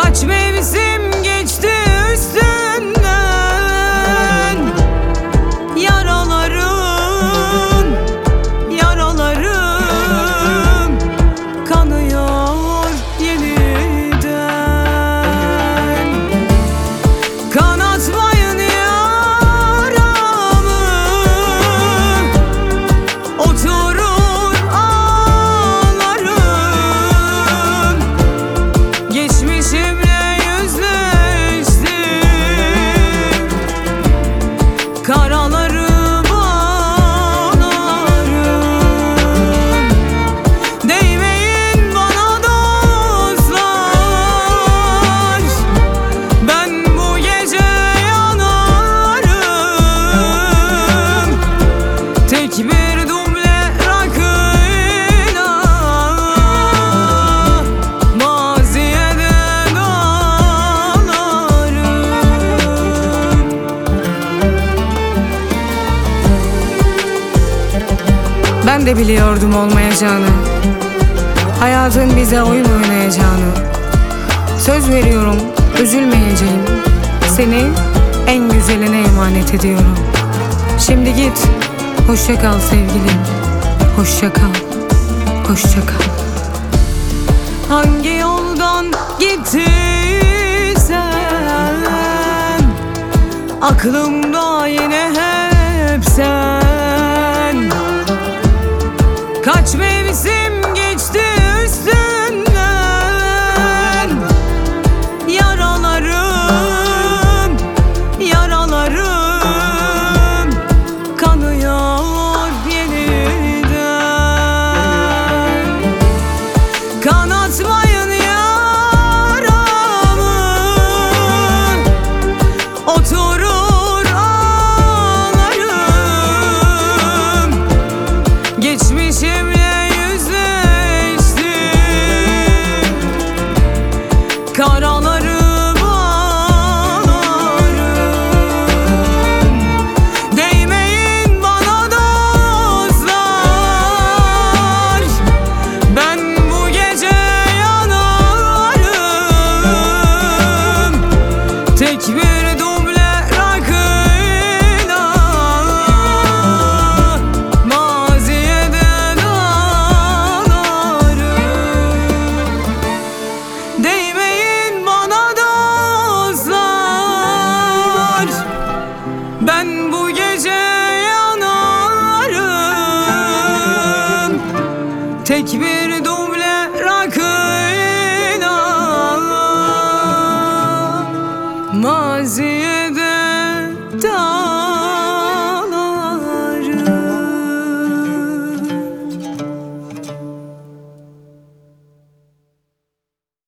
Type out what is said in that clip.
Kaç mevsim geçti üstünden, yaralarım, yaralarım kanıyor yeniden. Kanatmayın yaramı, oturur ağlarım. Geçmişimle yüzleştim, karaları bağlarım. Değmeyin bana dostlar, ben bu gece yanarım. Tek bir duble rakıyla maziye de dağlarım. Ben de biliyordum olmayacağını, hayatın bize oyun oynayacağını. Söz veriyorum üzülmeyeceğim, seni en güzeline emanet ediyorum. Şimdi git, hoşça kal sevgilim, hoşça kal, hoşça kal. Hangi yoldan gittiysen, aklımda yine hep sen. Kaç mevsim geçti üstünden, yaralarım, yaralarım kanıyor yeniden. Kanatmayın yaramı, oturur ağlarım. Geçmişimle yüzleştim, karaları bağlarım. Değmeyin bana dostlar, ben bu gece yanarım. Tek bir duble rakıyla maziye de dağlarım. Değmeyin bana dostlar, ben bu gece yanarım. Tek bir